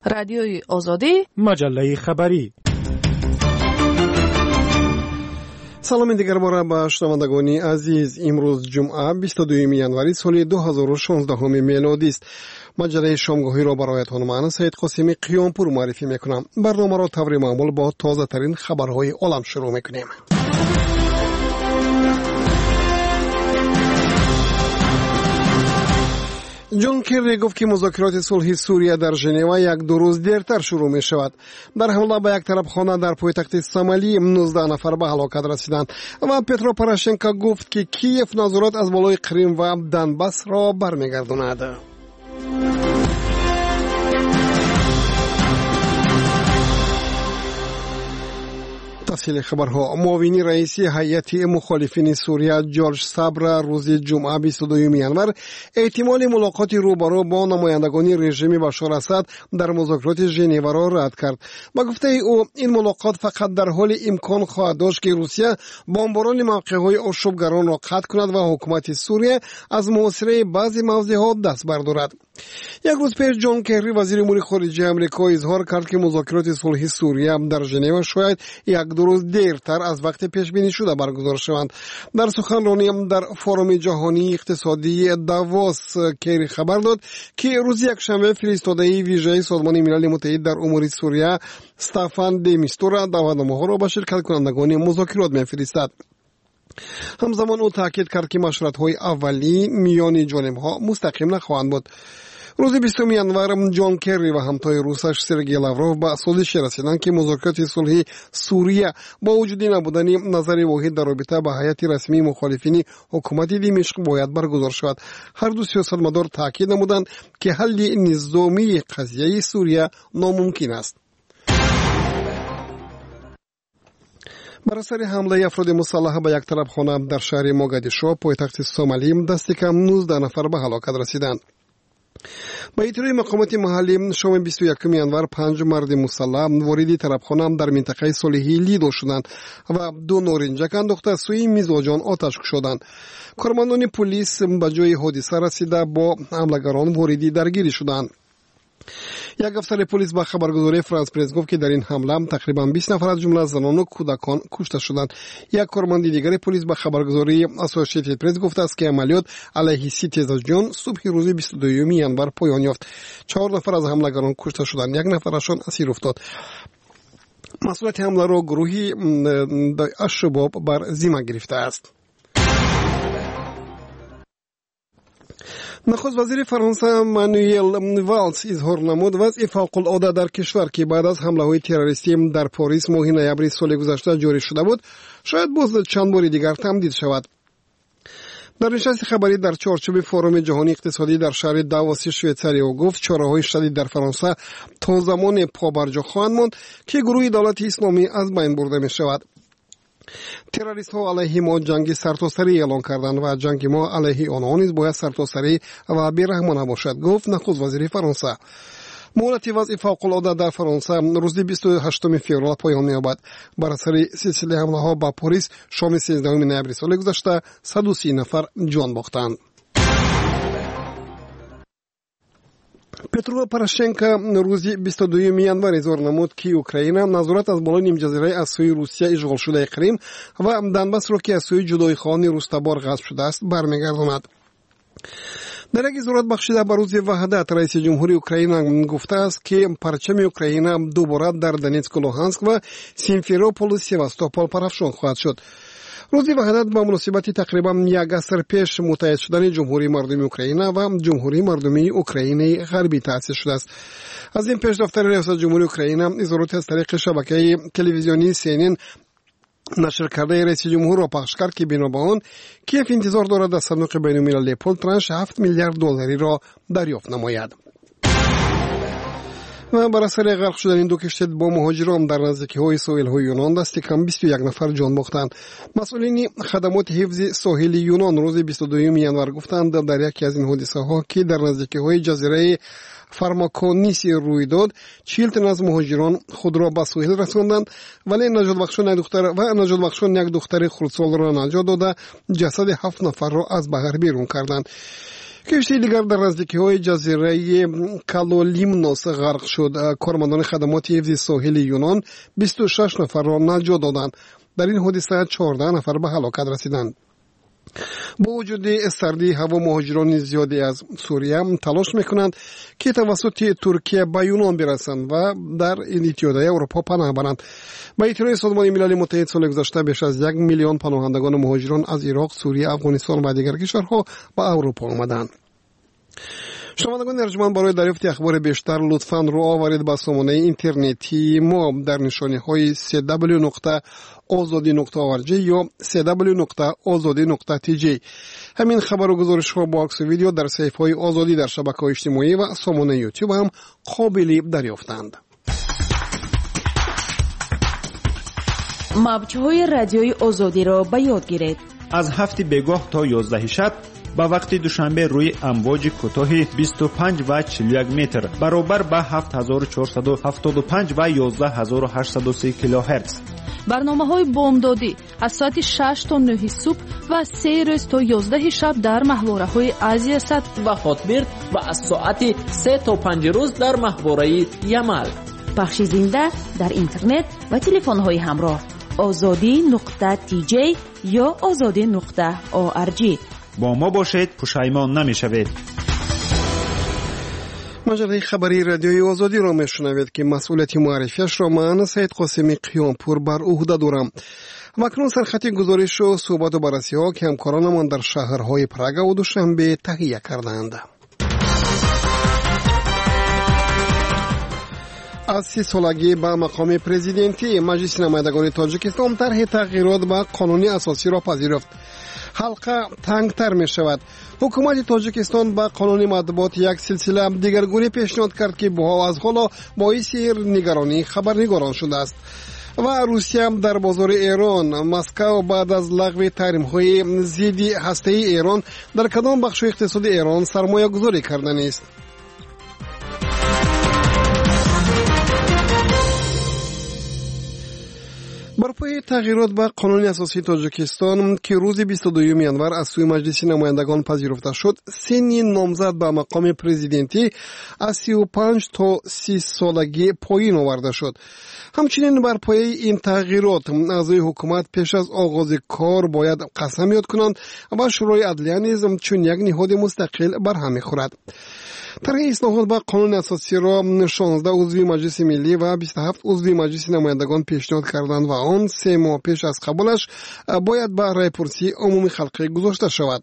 رادیوی آزادی، مجله خبری. سلام دیگر باره به شنوندگان عزیز. امروز جمعه 22 ینوری سال 2016 میلادی است. مجله شامگاهی را برایتان من سید قاسمی قیامپور معرفی میکنم. برنامه را طور معمول با تازه ترین خبرهای عالم شروع میکنیم. جان کری گفت که مذاکرات صلح سوریه در ژنو یک دو روز دیرتر شروع می شود. در حمله به یک طرف خانه در پایتخت سومالی 19 نفر به هلاکت رسیدند و پترو پوراشنکو گفت که کیف نظارت از بالای کریم و دنباس را برمیگرداند. تفصیل خبرها. معاون رئیسی هیئت مخالفین سوریه جورج صبر روز جمعه 22 ینور احتمال ملاقات روبرو با نمایندگان رژیم بشار اسد در مذاکرات ژنو را رد کرد. با گفته او این ملاقات فقط در حال امکان خواهد داشت که روسیه بمباران موقع‌های آشوبگران را قطع کند و حکومت سوریه از محاصره بعضی موضعات دست بردارد. یک روز پیش جان کری وزیر امور خارجه آمریکا اظهار کرد که مذاکرات صلح سوریه در ژنو شاید یک دو روز دیرتر از وقت پیش بینی شده برگزار شوند. در سخنرانی در فورم جهانی اقتصادی داووس کری خبر داد که روز یکشنبه فرستاده ویژه سازمان ملل متحد در امور سوریه استفان دی میستورا دعوتنامه‌ها را به شرکت کنندگان مذاکرات می‌فرستد. همزمان او تاکید کرد که مشورت‌های اولی میان جانب‌ها مستقیم نخواهند بود. روز 20 ینور جان کری و همتای روسش سرگئی لاوروف به سازش رسیدند که مذاکرات صلح سوریه با وجود نبودن نظر واحد در رابطه با هیئت رسمی مخالفین حکومت دمشق باید برگزار شود. هر دو سیاستمدار تاکید نمودند که حل نظامی قضیه سوریه ناممکن است. بر اثر حمله افراد مسلح به یک طرف خانه در شهر موگادیشو پایتخت سومالی دست کم 19 نفر به هلاکت رسیدند. با اطلاع مقامات محلی شام 21 ینور 5 مرد مسلح وارد طرفخانه در منطقه صالحی لیدو شدند و دو نارنجک انداخته سوی میزبانان آتش کشیدند. کارمندان پلیس به جای حادثه رسیده با حملگران واردی درگیری شدند. یک افسر پلیس با خبرگزاری فرانس پرس گفت که در این حمله تقریبا 20 نفر از جمله زنان و کودکان کشته شدند. یک کارمند دیگر پلیس با خبرگزاری اسوسییتد پرس گفته است که عملیات علیه 30 تیزاجیان صبح روز 22 ینور پایان یافت. 4 نفر از حملگران کشته شدند، یک نفرشان اسیر افتاد. مسئولیت حمله را گروهی الشباب بر ذمه گرفته است. نخست وزیر فرانسه مانوئل والز اظهار نمود وضع فوق العاده در کشور که بعد از حمله‌های تروریستی در پاریس ماه نوامبر سال گذشته جاری شده بود شاید باز چند بار دیگر تمدید شود. در نشست خبری در چارچوب فورم جهانی اقتصادی در شهر داووس شویتزاری او گفت چاره‌های شدید در فرانسه تا زمان پابرجا خواهند ماند که گروه دولت اسلامی از بین برده می شود. تروریست ها علیه ما جنگ سرتاسری اعلان کردند و جنگ ما علیه آنها نیز باید سرتاسری و بی‌رحمانه باشد، گفت نخست وزیر فرانسه. مهلت وضع فوق العاده در فرانسه روز 28 فوریه پایان می‌یابد. بر اثر سلسله حمله‌ها به پاریس شام 13 نوامبر سال گذشته 130 نفر جان باختند. پترو پوراشنکو روز 22 ینور اظهار نمود که اوکراین نظارت از بالای نیم جزیره از سوی روسیه اشغال شده کریم و دنباس را که از سوی جدایخواهان روس‌تبار غصب شده است برمیگرداند. در یک اظهارات بخشیده به روز وحدت رئیس جمهوری اوکراین گفته است که پرچم اوکراین دوباره در دونتسک و لوهانسک و سیمفروپول و سیواستوپول پرافشان خواهد شد. روز وحدت با مناسبت تقریبا یک عصر پیش متحد شدن جمهوری مردمی اوکراین و جمهوری مردمی اوکراین غربی تأسیس شده است. از این پیش دفتر ریاست جمهوری اوکراین اظهارات از طریق شبکه تلویزیونی CNN نشر کرده رئیس جمهور را پخش کرد که بنا به آن کیف انتظار دارد از صندوق بین‌المللی پول ترانش 7 میلیارد دلاری را دریافت نماید. و بر اثر غرق شدن این دو کشتی با مهاجران در نزدیکی‌های ساحل‌های یونان دست کم 21 نفر جان باختند. مسئولین خدمات حفظ ساحل یونان روز 22 ینور گفتند در یکی از این حادثه‌ها که در نزدیکی‌های جزیره فارماکونیسی روی داد 40 تن از مهاجران خود را به ساحل رساندند، ولی نجات بخشان یک دختر خردسال را نجات داده جسد 7 نفر را از بحر بیرون کردند. کشتی دیگر در نزدیکی‌های جزیره کالولیمنوس غرق شد. کارمندان خدمات حفظ ساحل یونان 26 نفر را نجات دادند. در این حادثه 14 نفر به هلاکت رسیدند. با وجود سردی هوا، مهاجران زیادی از سوریه تلاش میکنند که توسط ترکیه به یونان برسند و در اتحادیه اروپا پناه برند. به اطلاع سازمان ملل متحد سال گذشته بیش از 1 میلیون پناهندگان مهاجران از عراق، سوریه، افغانستان و دیگر کشورها به اروپا آمدند. شنوندگان ارجمند، برای دریافت اخبار بیشتر لطفاً رو آورید به سامانه اینترنتی ما در نشانی‌های www.azadi.org یا www.azadi.tj. همین خبر و گزارش‌ها با عکس و ویدیو در صفحه‌های آزادی در شبکه‌های اجتماعی و سامانه یوتیوب هم قابل دریافتند. موج‌های رادیوی آزادی را به یاد گیرید. از 7 بگاه تا 11 شب با وقت دوشنبه روی امواج کوتاه 25 و 41 متر برابر با 7475 و 11830 کیلوهرتز. برنامه‌های بامدادی از ساعت 6 تا 9 صبح و 3 روز تا 11 شب در محوره‌های آسیا سد و هاتبرد و از ساعت 3 تا 5 روز در محوره یمل. پخش زنده در اینترنت و تلفن‌های همراه azadi.tj یا azadi.org. با ما باشید، پشیمان نمی‌شوید. مجله خبری رادیوی آزادی را میشنوید که مسئولیت معرفیش را من سید قاسمی قیامپور بر عهده دارم. مکنون سرخط گزارش و صحبت و بررسی ها که همکارانمان در شهرهای پراگ و دوشنبه تهیه کردند. از 30 سالگی به مقام پرزیدنتی مجلس نمایندگان تاجیکستان طرح تغییرات به قانون اساسی را پذیرفت. حلقه تنگتر می شود. حکومت تاجیکستان به قانون مطبوعات یک سلسله دیگرگونی پیشنهاد کرد که از حالا باعث نگرانی خبرنگاران شده است. و روسیه در بازار ایران، مسکو بعد از لغو تحریم‌های ضد هسته‌ای ایران در کدام بخش اقتصاد ایران سرمایه گذاری کرده است؟ بر پای تغییرات به قانون اساسی تاجیکستان که روز 22 ینور از سوی مجلس نمایندگان پذیرفته شد، سن نامزد به مقام پرزیدنتی از 35 تا 30 سالگی پایین آورده شد. همچنین بر پای این تغییرات اعضای حکومت پیش از آغاز کار باید قسم یاد کنند و شورای عدلیه نیز چون یک نهاد مستقل برهم می‌خورد. طرح اصلاحات به قانون اساسی را 16 عضو مجلس ملی و 27 عضو مجلس نمایندگان پیشنهاد کردند و آن 3 ماه پیش از قبولش باید به رایپرسی عمومی خلقی گذاشته شود.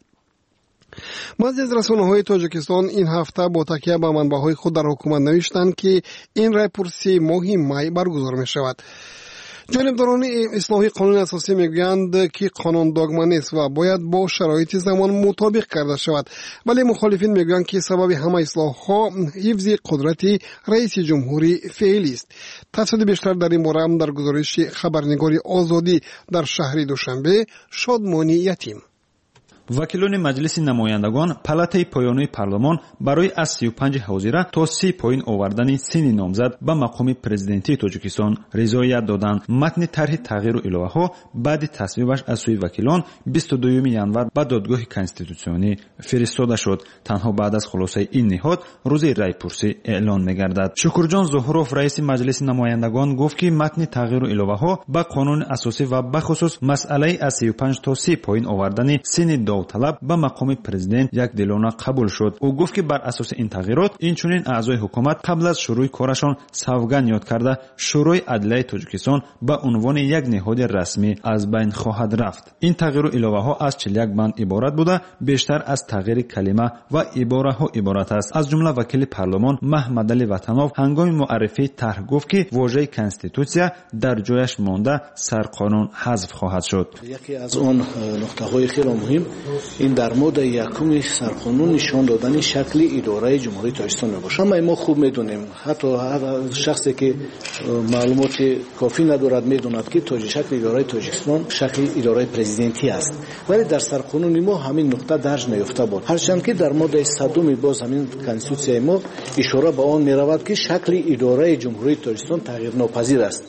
بعضی از رسانه‌های تاجیکستان این هفته با تکیه به منبع‌های خود در حکومت نوشتند که این رایپرسی ماه می برگزار می شود. جانبداران اصلاح قانون اساسی میگویند که قانون داگما نیست و باید با شرایط زمان مطابق کرده شود، ولی مخالفین میگویند که سبب همه اصلاح‌ها حفظ قدرت رئیس جمهوری فعلی است. تفصیل بیشتر در این باره در گزارش خبرنگار آزادی در شهر دوشنبه شادمانی یتیم. وکیلان مجلس نمایندگان پالاتای پایانی پارلمان برای از 35 حوزه تا 30 پایین آوردن سن نامزد به مقام پرزیدنتی تاجیکستان رضایت دادند. متن طرح تغییر و الهه‌ها بعد تصویبش از سوی وکیلان 22 ینور به دادگاه کنستیتوسیونی فرستاده شد. تنها بعد از خلاصه این نهاد روز رایپرسی اعلان می‌گردد. شکرجان زهروف رئیس مجلس نمایندگان گفت که متن تغییر و الهه‌ها به قانون اساسی و به خصوص مسئله از 35 تا 30 پایین آوردن سن طلب به مقام پرزیدنت یک دلانه قبول شد. او گفت که بر اساس این تغییرات اینچنین اعضای حکومت قبل از شروع کارشان سوگند یاد کرده شورای عدلیه تاجیکستان به عنوان یک نهاد رسمی از بین خواهد رفت. این تغییر و الهه ها از 41 بند عبارت بوده، بیشتر از تغییر کلمه و عباره ها عبارت است. از جمله وکیل پارلمان محمد علی وطنов هنگام معرفی طرح گفت که واژه کنستیتوسیا در جایش مانده سرقانون حذف خواهد شد. یکی از اون نقطه های خیلی مهم این در مورد یکم سرقانون نشان دادن شکل اداره جمهوری تاجیکستان باشه. ما خوب میدونیم، حتی هر شخصی که معلومات کافی ندارد میدوند که شکل اداره تاجیکستان شکل اداره پرزیدنتی است، ولی در سرقانون ما همین نقطه درج نیافته بود. هرچند که در ماده 100 باز همین کنستیتوسیون ما اشاره به آن میرود که شکل اداره جمهوری تاجیکستان تغییر ناپذیر است.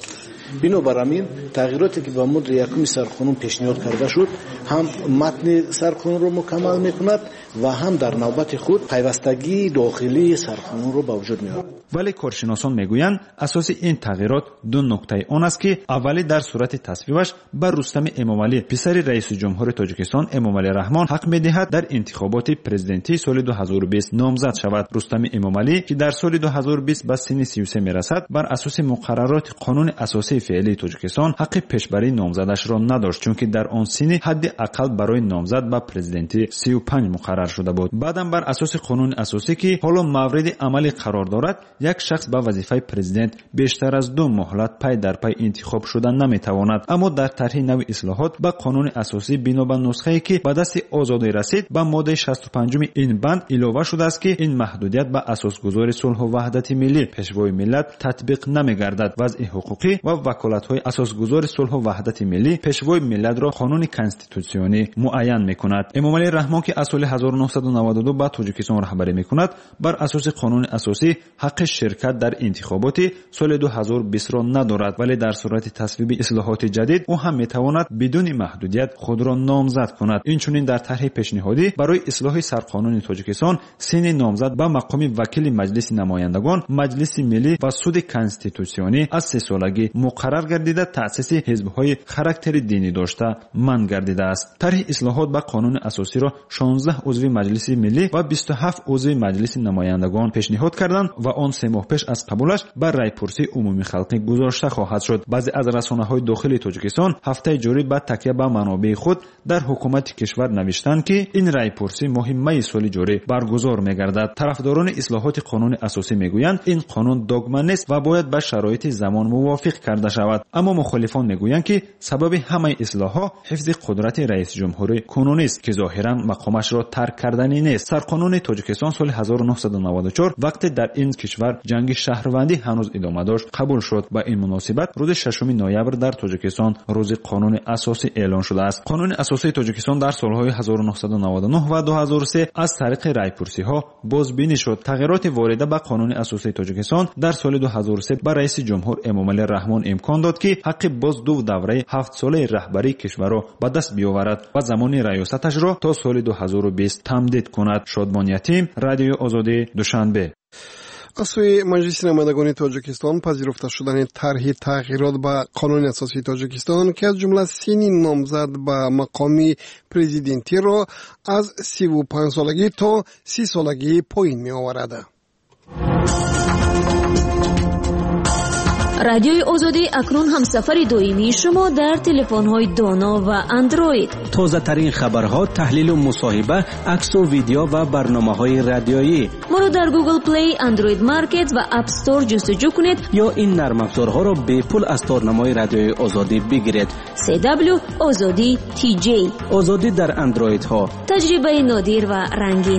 بنابر همین تغییراتی که با مد یکم سرخانون پیشنهاد کرده شد هم متن سرخانون رو مکمل میکند و هم در نوبت خود پیوستگی داخلی سرخانون رو به وجود میارد. ولی کارشناسان میگویند اساس این تغییرات دو نکته آن است که اولی در صورت تصویبش بر رستم امامعلی پسر رئیس جمهور تاجیکستان امامعلی رحمان حق میدهد در انتخابات پرزیدنتی سال 2020 نامزد شود. رستم امامعلی که در سال 2020 به سن 33 میرسد بر اساس مقررات قانون اساسی فعلی تاجیکستان حق پیشبری نامزدش را نداشت، چون که در آن سن حد اقل برای نامزد به پرزیدنتی 35 مقرر شده بود. بعدم بر اساس قانون اساسی که حالا مورد عملی قرار دارد، یک شخص به وظیفه پرزیدنت بیشتر از 2 مهلت پی در پی انتخاب شدن نمیتواند. اما در طرح نو اصلاحات به قانون اساسی بنا به نسخه‌ای که به دست آزادی رسید به ماده 65 این بند اضافه شده است که این محدودیت به اساسگذار صلح و وحدت ملی پیشوای ملت تطبیق نمی‌گردد. وضع حقوقی و وکالت‌های اساسگذار صلح و وحدت ملی پیشوای ملت را قانون کنستیتوسیونی معین می‌کند. امامعلی رحمان که از سال 1992 به تاجیکستان رهبری می‌کند، بر اساس قانون اساسی حق شرکت در انتخابات سال 2020 را ندارد، ولی در صورت تصویب اصلاحات جدید او هم می‌تواند بدون محدودیت خود را نامزد کند. اینچنین در طرح پیشنهادی برای اصلاح سرقانون تاجیکستان سن نامزد به مقام وکیل مجلس نمایندگان، مجلس ملی و سود کنستیتوسیونی از 3 سالگی مقرر گردیده تأسیس حزب‌های خاراکتر دینی داشته منع گردیده است. طرح اصلاحات به قانون اساسی را 16 عضو مجلس ملی و 27 عضو مجلس نمایندگان پیشنهاد کردند و آن 3 ماه پیش از قبولش بر رایپرسی عمومی خلقی گذاشته خواهد شد. بعضی از رسانه‌های داخلی تاجیکستان هفته جاری با تکیه به منابع خود در حکومت کشور نوشتند که این رایپرسی ماه می سال جاری برگزار می‌گردد. طرفداران اصلاحات قانون اساسی میگویند این قانون دگمه نیست و باید به شرایط زمان موافق کرده شود. اما مخالفان میگویند که سبب همه اصلاحات حفظ قدرت رئیس جمهور کنونی است که ظاهراً مقامش را ترک کردنی نیست. سرقانون تاجیکستان سال 1994 وقتی در این کشور جنگ شهروندی هنوز ادامه داشت قبول شد. با این مناسبت روز 6 نوامبر در تاجیکستان روز قانون اساسی اعلان شده است. قانون اساسی تاجیکستان در سالهای 1999 و 2003 از طریق رایپرسی‌ها بازبینی شد. تغییرات وارده به قانون اساسی تاجیکستان در سال 2003 به رئیس جمهور امامعلی رحمان امکان داد که حق باز 2 دوره 7 ساله رهبری کشور را به دست بیاورد و زمان ریاستش را تا سال 2020 تمدید کند. شادمان یتیم، رادیو آزادی، دوشنبه. از سوی مجلس نمایندگان تاجیکستان پذیرفته شدن طرح تغییرات به قانون اساسی تاجیکستان که از جمله سن نامزد به مقام پرزیدنتی را از 35 سالگی تا 30 سالگی پایین می آورد. رادیوی آزادی اکنون هم سفر دائمی شما در تلفن‌های دانا و اندروید. تازه ترین خبرها، تحلیل و مصاحبه، عکس و ویدیو و برنامه‌های رادیویی. ما رو در گوگل پلی، اندروید مارکت و اپ استور جستجو کنید یا این نرم افزارها را به پول از تارنمای رادیوی آزادی بگیرید. CW آزادی TJ. آزادی در اندروید ها. تجربه نادر و رنگین.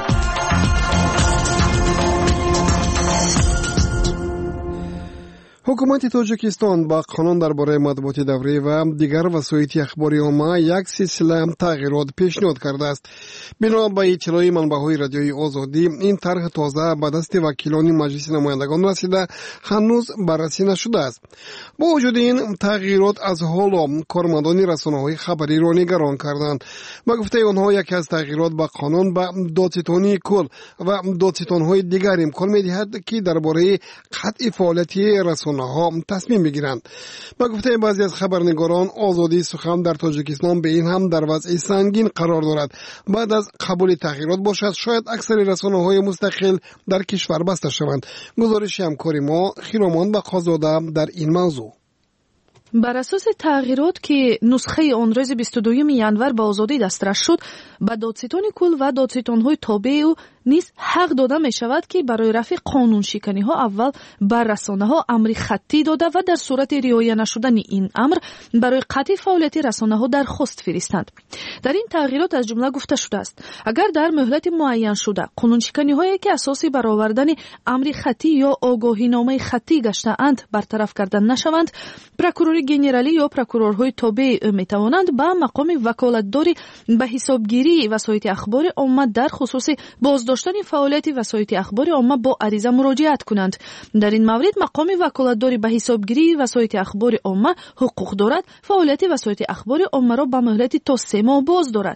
حکومت تاجیکستان با قانون درباره مطبوعات دوره و دیگر وسایط اخباری عامه یک سلسله تغییرات پیشنهاد کرده است. بنا به اطلاع منبع‌های رادیوی آزادی، این طرح تازه به دست وکیلان مجلس نمایندگان رسیده هنوز بررسی نشده است. با وجود این تغییرات از حالا کارمندان رسانه‌های خبری را نگران کردند. با گفته آنها یکی از تغییرات به قانون به دادستانی کل و دادستان‌های دیگر امکان می‌دهد که درباره قطع فعالیت رسانه‌ها تصمیم بگیرند. با گفته بعضی از خبرنگاران، آزادی سخن در تاجیکستان به این هم در وضع سنگین قرار دارد. بعد از قبول تغییرات باشد شاید اکثر رسانه‌های مستقل در کشور بسته شوند. گزارش همکار ما خیرامان بقازاده در این موضوع. بر اساس تغییرات که نسخه آن روز 22 ینور به آزادی دسترس شد، به دادستان کل و دادستان‌های تابع او نیز حق داده می شود که برای رفع قانون شکنی ها اول بر رسانه ها امر خطی داده و در صورت رعایت نشدن این امر برای قطع فعالیت رسانه ها درخواست فرستند. در این تغییرات از جمله گفته شده است اگر در مهلت معین شده قانون شکنی هایی که اساسی بر آوردن امر خطی یا آگاهینامه خطی گشته اند برطرف کردن نشوند، پروکورور گنرالی یا پروکورورهای تابع می توانند به مقام وکالتداری به حسابگیری وسایط اخبار عامه در خصوص بازداشت بازداشتن فعالیت وسایط اخبار عامه با عریضه مراجعت کنند. در این مورد مقام وکالتداری به حسابگیری وسایط اخبار عامه حقوق دارد فعالیت وسایط اخبار عامه را به مهلت تا 3 ماه باز دارد.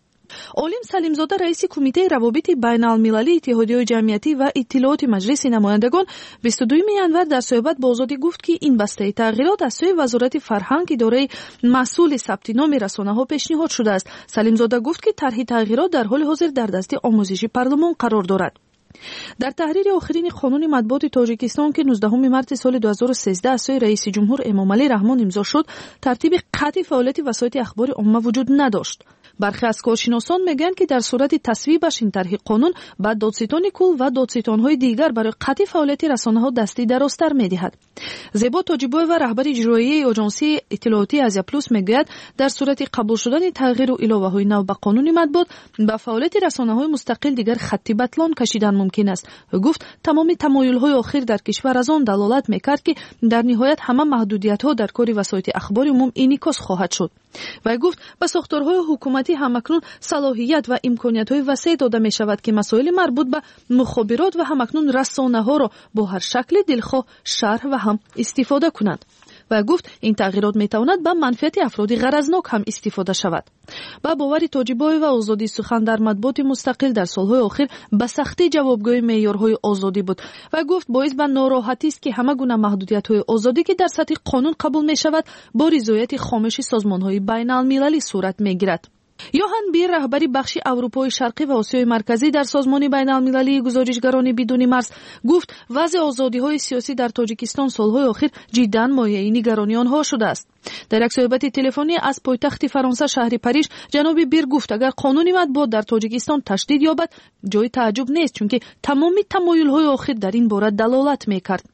عالم سلیمزاده رئیس کمیته روابط بین المللی اتحادیه جمعیتی و اطلاعات مجلس نمایندگان 22 ینور در صحبت با آزادی گفت که این بسته تغییرات از سوی وزارت فرهنگ اداره مسئول ثبت نام رسانه‌ها پیشنهاد شده است. سلیمزاده گفت که طرح تغییرات در حال حاضر در دست آموزش پارلمان قرار دارد. در تحریر آخرین قانون مطبوعات تاجیکستان که 19 مارس سال 2013 از سوی رئیس جمهور امامعلی رحمان امضا شد، ترتیب قطع فعالیت وسایط اخبار عامه وجود نداشت. برخی از کارشناسان میگن که در صورت تصویبش این طرح قانون بعد دادستان کل و دادستان‌های دیگر برای قطع فعالیت رسانه‌ها دستی درازتر می‌دهد. زیبا تاجیبویوا رهبر اجرایی آژانسی اطلاعاتی آزیا پلوس میگوید در صورت قبول شدن تغییر و علاوه‌های نو به قانون مطبوعات به فعالیت رسانه‌های مستقل دیگر خطی بطلان کشیدن ممکن است. گفت تمام تمایل‌های آخر در کشور از آن دلالت می‌کرد که در نهایت همه محدودیت‌ها در کار وسایط اخبار عموم انعکاس خواهد شد. و گفت به ساختارهای حکومتی همکنون صلاحیت و امکانیت‌های وسیع داده می‌شود که مسائل مربوط به مخابرات و همکنون رسانه‌ها را با هر شکل دلخواه شرح و هم استفاده کنند. و گفت این تغییرات میتواند به منفعت افراد غرضناک هم استفاده شود. با باور تاجیبویوا و آزادی سخن در مطبوعات مستقل در سالهای اخیر به سختی جوابگوی معیارهای آزادی بود و گفت باعث به ناراحتی است که همه گونه محدودیت‌های آزادی که در سطح قانون قبول می‌شود با رضایت خاموش سازمان‌های بین‌المللی صورت می‌گیرد. یوهان بیر رهبری بخش اروپای شرقی و آسیای مرکزی در سازمان بین‌المللی گزارشگران بدون مرز گفت وضع آزادی‌های سیاسی در تاجیکستان سالهای اخیر جداً مایه نگرانی آنها شده است. در یک صحبت تلفنی از پایتخت فرانسه شهر پاریس جناب بیر گفت اگر قانون مطبوعات در تاجیکستان تشدید یابد جای تعجب نیست چون که تمام تمایل‌های آخر در این باره دلالت می‌کرد.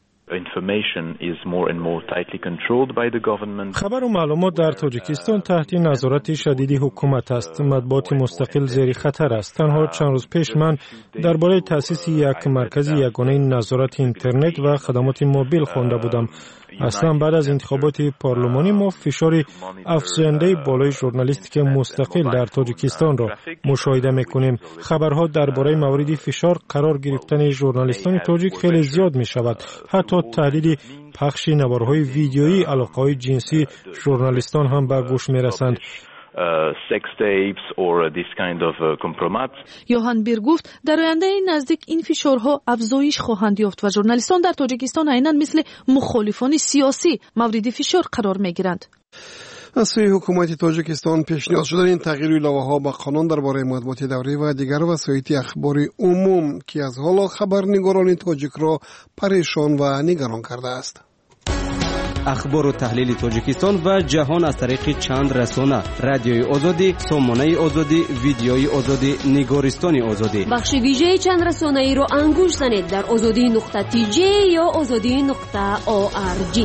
خبر و معلومات در تاجیکستان تحت نظارت شدید حکومت است. مطبوعات مستقل زیر خطر است. تنها چند روز پیش من درباره تأسیس یک مرکز یگانه نظارت اینترنت و خدمات موبیل خوانده بودم. اصلا بعد از انتخابات پارلمانی ما فشار افزاینده بالای ژورنالیستیک مستقل در تاجیکستان را مشاهده می‌کنیم. خبرها درباره موارد فشار قرار گرفتن ژورنالیستان تاجیک خیلی زیاد می‌شود. حتی تحلیل پخش نوارهای ویدیویی علاقه‌های جنسی ژورنالیستان هم به گوش می‌رسند. sex tapes or this kind of compromise. یوهان بیر گفت در آینده نزدیک این فشارها افزایش خواهند یافت و ژورنالیستان در تاجیکستان عیناً مثل مخالفان سیاسی مورد فشار قرار می‌گیرند. از سوی حکومت تاجیکستان پیشنهاد شدن این تغییر الهه‌ها به قانون درباره مطبوعات دولتی و دیگر وسایط اخبار عموم که از حالا خبرنگاران تاجیک را پریشان و نگران کرده است. اخبار و تحلیل تاجیکستان و جهان از طریق چند رسانه: رادیوی آزادی، سامانه آزادی، ویدیوی آزادی، نگارستان آزادی. بخش ویژه چند رسانه‌ای رو انگوش زنید در azadi.tj یا azadi.org.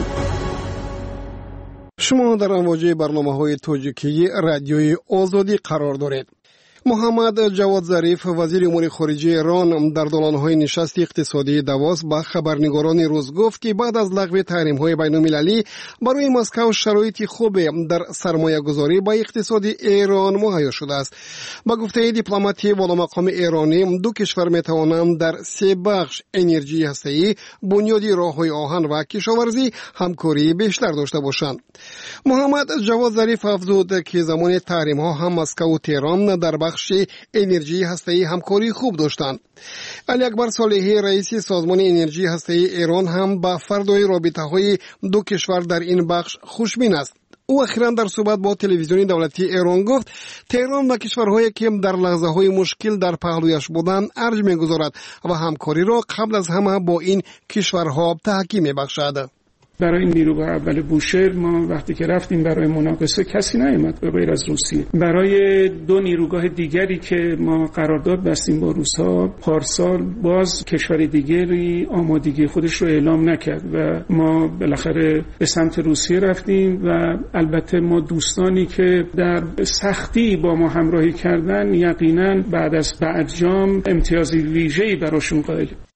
شما در امواج برنامه‌های تاجیکی رادیوی آزادی قرار دارید. محمد جواد ظریف وزیر امور خارجه ایران در دوران‌های نشست اقتصادی داووس با خبرنگاران روز گفت که بعد از لغو تحریم‌های بین‌المللی برای مسکو شرایط خوب در سرمایه‌گذاری با اقتصاد ایران مهیا شده است. با گفته دیپلماتی والامقام ایرانی دو کشور می‌توانند در سه بخش انرژی هسته‌ای، بنیاد راه‌های آهن و کشاورزی همکاری بیشتر داشته باشند. محمد جواد ظریف افزود که زمان تحریم‌ها هم مسکو و تهران در بخش انرژی هسته‌ای همکاری خوب داشتند. علی اکبر صالحی رئیس سازمان انرژی هسته‌ای ایران هم با فردای رابطه‌های دو کشور در این بخش خوشبین است. او اخیراً در صحبت با تلویزیون دولتی ایران گفت تهران و کشورهایی که در لحظه‌های مشکل در پهلویش بودند ارج می‌گذارد و همکاری را قبل از همه با این کشورها تحکیم می‌بخشد. برای نیروگاه اول بوشهر ما وقتی که رفتیم برای مناقصه کسی نیامد به غیر از روسیه. برای دو نیروگاه دیگری که ما قرارداد بستیم با روس‌ها پارسال باز کشور دیگری آمادگی خودش رو اعلام نکرد و ما بالاخره به سمت روسیه رفتیم و البته ما دوستانی که در سختی با ما همراهی کردن یقینا بعد از برجام امتیازی ویژه‌ای براشون قائلیم.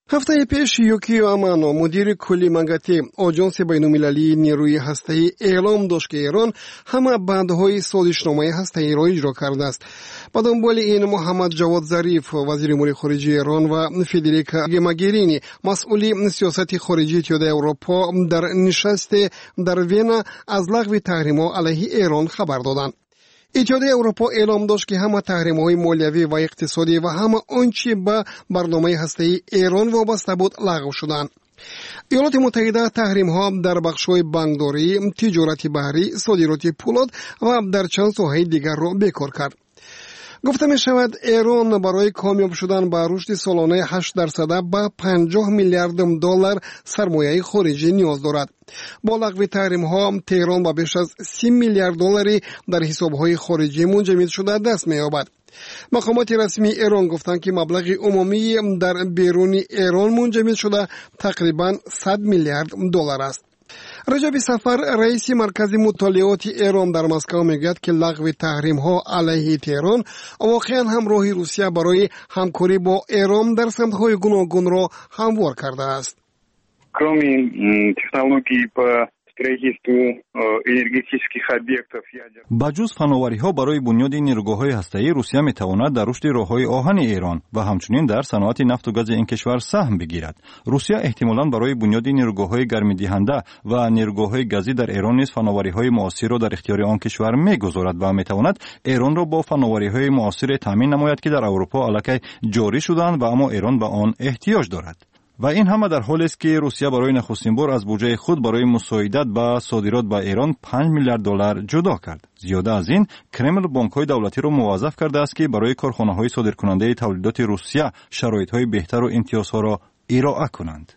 هفته پیش یوکیو امانو مدیر کلی مگاتی آژانس بین‌المللی نیروی هسته‌ای اعلام داشت که ایران همه بندهای سازشنامه هسته‌ای را اجرا کرده است. به دنبال این محمد جواد ظریف وزیر امور خارجه ایران و فدریکا موگرینی مسئول سیاست خارجی اتحادیه اروپا در نشست در وین از لغو تحریم‌ها علیه ایران خبر دادند. اتحادیه اروپا اعلام داشت که همه تحریم‌های مالیوی و اقتصادی و همه آنچه به برنامه هسته‌ای ایران وابسته بود لغو شدند. ایالات متحده تحریم‌ها در بخش‌های بانکداری، تجارت بحری، صادرات پولاد و در چند ساحه دیگر را بیکار کرد. گفته می شود ایران برای کامیاب شدن به رشد سالانه 8% به 50 میلیارد دلار سرمایه خارجی نیاز دارد. با لغو تحریم‌ها تهران با بیش از 30 میلیارد دلاری در حساب‌های خارجی منجمد شده دست می‌یابد. مقامات رسمی ایران گفتند که مبلغ عمومی در بیرون ایران منجمد شده تقریباً 100 میلیارد دلار است. رجب سفر رئیس مرکز مطالعات ایران در مسکو میگوید که لغو تحریم‌ها علیه تهران واقعاً هم راه روسیه برای همکاری با ایران در سمت‌های گوناگون را هموار کرده است. Кроме технологий по строительству энергетических объектов ба ҷуз фановариҳо барои бунёди нирӯгоҳҳои ҳастаӣ Русия метавонад дар рушди роҳҳои оҳани Эрон ва ҳамчунин дар саноати нафту гази ин кишвар саҳм бигирад. Русия эҳтимолан барои бунёди нирӯгоҳҳои гармидиҳанда ва нирӯгоҳҳои газӣ дар Эрон низ фановариҳои муосирро дар ихтиёри он кишвар мегузорад ва метавонад Эронро бо фановариҳои муосире таъмин намояд ки дар Аврупо аллакай ҷорӣ шуданд ва аммо Эрон ба он эҳтиёҷ дорад. و این همه در حالی است که روسیه برای نخستین بار از بودجه خود برای مساعدت به صادرات به ایران 5 میلیارد دلار جدا کرد. زیاده از این کرمل بانک‌های دولتی را موظف کرده است که برای کارخانه‌های صادرکننده تولیدات روسیه شرایط‌های بهتر و امتیازها را ارائه کنند.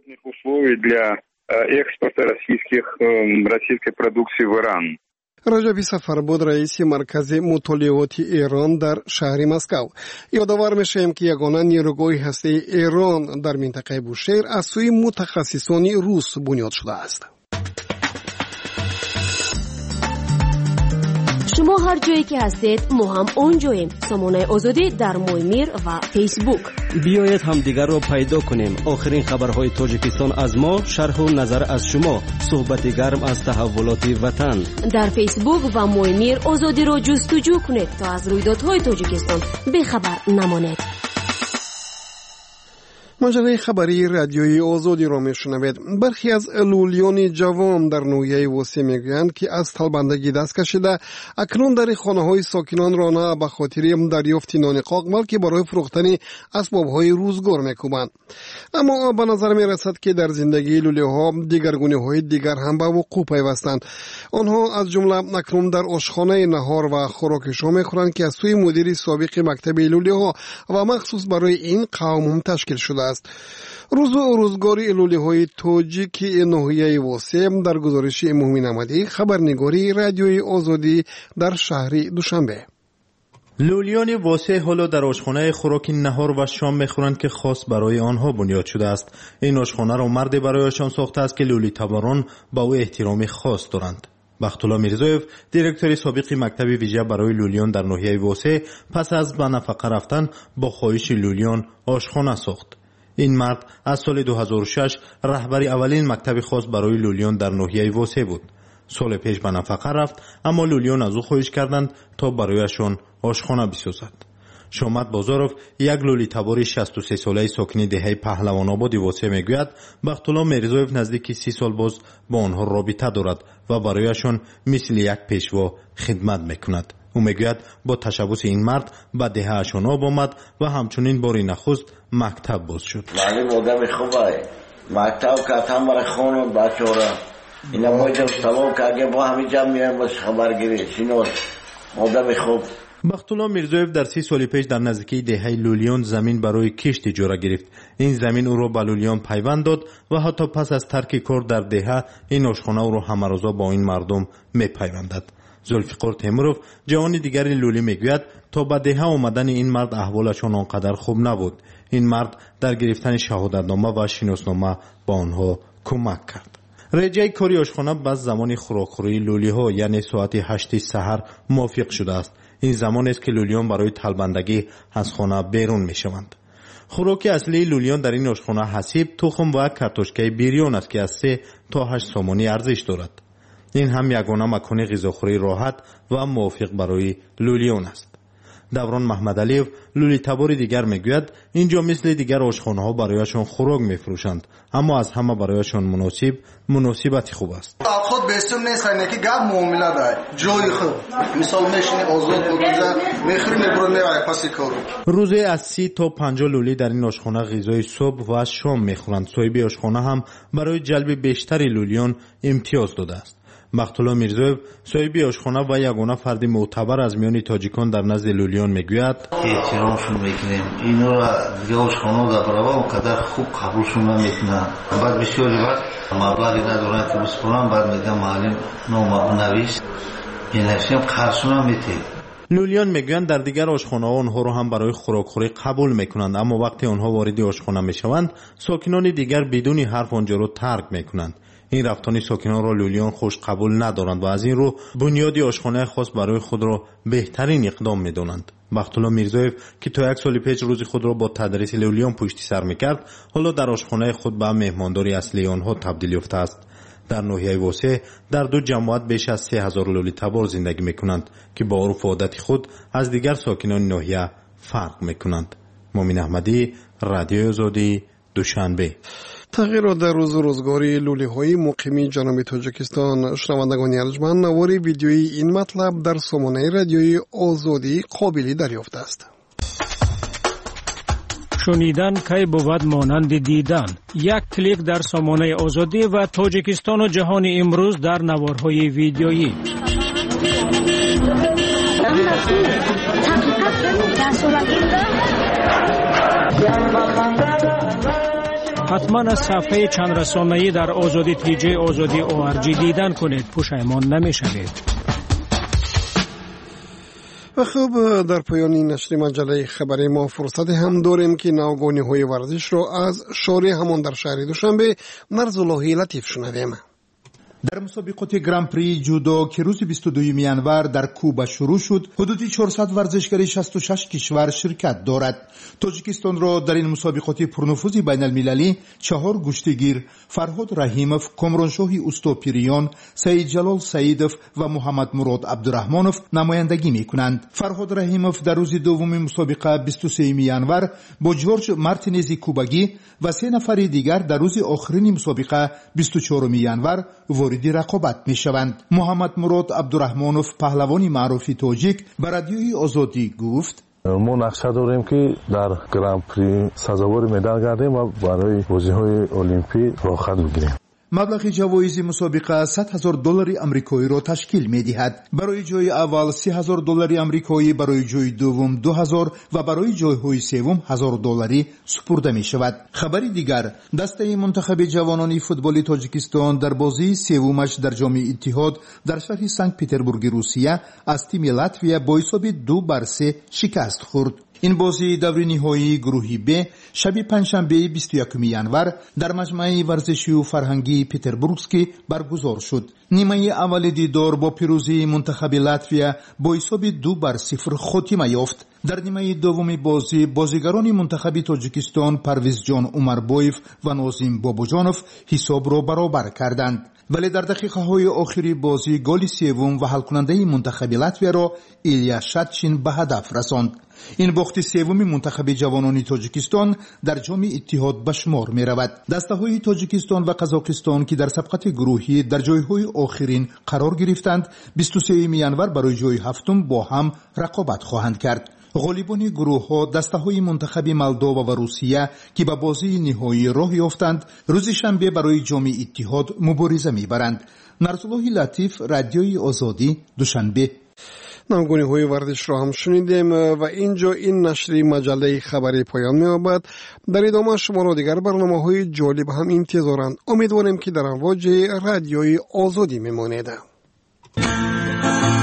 رجب سفر بود رئیس مرکز مطالعات ایران در شهر مسکو. یادآور میشیم که یگانه نیروگاه هسته‌ای ایران در منطقه بوشهر از سوی متخصصان روس بنیاد شده است. شما هر جایی که هستید ما هم اونجاییم. سامانه آزادی در مویمیر و فیسبوک. بیایید همدیگر را پیدا کنیم. آخرین خبرهای تاجیکستان از ما، شرح و نظر از شما، صحبت گرم از تحولات وطن. در فیسبوک و مویمیر آزادی را جستجو کنید تا از رویدادهای تاجیکستان بیخبر نمانید. مجله خبری رادیوی آزادی را میشنوید. برخی از لولیان جوان در نوحه وسه میگویند که از طلبندگی دست کشیده اکنون در خانه‌های ساکنان را نه به خاطر دریافت نان قاق بلکه برای فروختن اسباب‌های روزگار میکوبند. اما به نظر میرسد که در زندگی لولی‌ها دیگرگونی‌های دیگر هم به وقوع پیوستند. آنها از جمله اکنون در آشخانه نهار و خوراکش‌ها میخورند که از سوی مدیر سابق مکتب لولی‌ها و مخصوص برای این قوم تشکیل شده است. روزگاری لولی‌های تاجیک ناحیه واسه در گزارش مومن احمدی خبرنگاری رادیوی آزادی در شهر دوشنبه. لولیان واسه حالا در آشخانه خوراک نهار و شام میخورند که خاص برای آنها بنیاد شده است. این آشخانه را مردی برایشان ساخته است که لولی تباران با او احترام خاص دارند. بختالله میرزایف دیرکتور سابق مکتب ویژه برای لولیان در ناحیه واسه پس از به نفقه رفتن با خواهش لولیان آشخانه ساخت. این مرد از سال 2006 رهبر اولین مکتب خاص برای لولیان در ناحیه واسه بود. سال پیش به نفقه رفت اما لولیان از او خواهش کردند تا برایشان آشخانه بسازد. شامت بازاروف یک لولی تبار 63 ساله ساکن دهه پهلوان آباد واسه میگوید بختالله میرزایف نزدیک 30 سال باز با آنها رابطه دارد و برایشان مثل یک پیشوا خدمت میکند. او میگوید با تشبث این مرد به دههشان آب آمد و همچنین باری نخست مکتب باز شد. معلم آدم خوبه مکتب کتم برای خانم بچه را اینا باید سلام که اگه با همین جمع میایم باش خبرگیری شنوز آدم خوب. بختالله میرزایف در 30 سال پیش در نزدیکی دهه لولیان زمین برای کشت اجاره گرفت. این زمین او را به لولیان پیوند داد و حتی پس از ترک کار در دهه این آشخانه او را همروزه با این مردم میپیوندد. ذوالفقار تیمورов جوان دیگری لولی میگوید تا به دهه آمدن این مرد احوالشان آنقدر خوب نبود. این مرد در گرفتن شهادتنامه و شناسنامه با آنها کمک کرد. رجای کاری آشخانه بس زمان خوراکخوری لولی ها یعنی ساعت 8 سحر موافق شده است. این زمان است که لولیان برای طلبندگی از خانه بیرون می شوند. خوراک اصلی لولیان در این آشخانه حسیب، تخم و کارتوشکای بیریون است که از 3 تا 8 سومانی ارزش دارد. این هم یگانه مکان غذاخوری راحت و موافق برای لولیان است. دوران محمد علیو لولی تبار دیگر میگوید اینجا مثل دیگر آشخانه‌ها برایشان خوراک میفروشند، اما از همه برایشان مناسبت خوب است. خود بسم نیست که گپ معامله داره جای خود مثال میشینی آزاد بگذار میخری میبره میره پس کارو. روزی از 30 تا 50 لولی در این آشخانه غذای صبح و شام میخورند. صاحب آشخانه هم برای جلب بیشتر لولیان امتیاز داده است. مقتولا میرزویف صاحب آشخانه و یگانه فرد معتبر از میان تاجیکان در نزد لولیان میگوید احترامشون میکنیم، اینو را دیگه آشخانه در برابر اونقدر خوب قبولشون نمیکنن. بعد بسیاری وقت مبلغی ندارن که بسپرن، بعد میگن معلم نویس این هستیم قرصون هم میتیم. لولیان میگویند در دیگر آشخانه ها آنها را هم برای خوراکخوری قبول میکنند، اما وقتی آنها وارد آشخانه میشوند ساکنان دیگر بدون حرف آنجا را ترک میکنند. این رفتن ساکنان را لولیان خوش قبول ندارند و از این رو بنیادی آشخانه خاص برای خود را بهترین اقدام میدانند. مقتولا میرزویف که تا 1 سال پیش روزی خود را با تدریس لولیان پشت سر میکرد، حالا در آشخانه خود به مهمانداری اصلی آنها تبدیل یافته است. در ناحیه واسع در 2 جماعت بیش از 3000 لولی تبار زندگی میکنند که با عرف و عادت خود از دیگر ساکنان ناحیه فرق میکنند. مومن احمدی، رادیوی آزادی، دوشنبه. تغییرات در روز روزگاری لولی‌های مقیمی جنوب تاجیکستان. شنوندگان ارجمند، نوار ویدیویی این مطلب در سامانه رادیوی آزادی قابل دریافت است. شنیدن کی بود مانند دیدن. یک کلیک در سامانه آزادی و تاجیکستان و جهان امروز در نوارهای ویدیویی. حتما از صفحه چند رسانه‌ای در آزادی تیجی آزادی ORG دیدن کنید، پشیمان نمی‌شوید. و خب در پایان این نشر مجله خبری ما فرصت هم داریم که نوگانی‌های ورزش را از شارع همان در شهر دوشنبه مرزالله لطیف شنویم. در مسابقات گران پری جودو که روز 22 ینور در کوبا شروع شد، حدود 400 ورزشکار 66 کشور شرکت دارد. تاجیکستان را در این مسابقات پرنفوذ بین المللی 4 گشتگیر فرهاد رحیموف، کامرانشاه اوستاپیریان، سعید جلال سعیدوف و محمد مراد عبدالرحمانوف نمایندگی می‌کنند. فرهاد رحیموف در روز دوم مسابقه 23 ینور با جورج مارتینز کوباگی و 3 نفر دیگر در روز آخرین مسابقه 24 ینور وارد رقابت میشوند. محمد مراد عبدالرحمانوف پهلوان معروف تاجیک به رادیوی آزادی گفت: ما نقشه داریم که در گران پری سزاوار مدال گردیم و برای بازی‌های المپیک راه خط بگیریم. مبلغ جوایز مسابقه $100,000 آمریکایی را تشکیل می‌دهد. برای جای اول $30,000 آمریکایی، برای جای دوم $2,000 و برای جای‌های سوم $1,000 سپرده می‌شود. خبری دیگر، دسته منتخب جوانان فوتبال تاجیکستان در بازی سومش در جام اتحاد در شهر سنت پترزبورگ روسیه از تیم لاتویا با حساب 2-3 شکست خورد. این بازی دور نهایی گروهی ب شب پنجشنبه 21 ینور در مجمع ورزشی و فرهنگی پترزبورگسکی برگزار شد. نیمه اول دیدار با پیروزی منتخب لاتویا با حساب 2-0 خاتمه یافت. در نیمه دوم بازی بازیگران منتخب تاجیکستان پرویز جان عمربایف و نازیم بابوجانوف حساب را برابر کردند. ولی در دقیقه های آخری بازی گل سوم و حل کننده منتخب لاتویا را ایلیا شاتچین به هدف رساند. این باخت سوم منتخب جوانان تاجیکستان در جام اتحاد به شمار می رود. دسته های تاجیکستان و قزاقستان که در سبقت گروهی در جایهای آخرین قرار گرفتند 23 ینور برای جای هفتم با هم رقابت خواهند کرد. غالبان گروه ها دسته های منتخب مولداوا و روسیه که به بازی نهایی راه یافتند روز شنبه برای جام اتحاد مبارزه میبرند. نرزالله لطیف، رادیوی آزادی، دوشنبه. نوگانی‌های ورزش را هم شنیدیم و اینجا این نشر مجله خبری پایان می‌یابد. در ادامه شما را دیگر برنامه‌های جالب هم انتظارند. امیدواریم که در امواج رادیوی آزادی میمانید.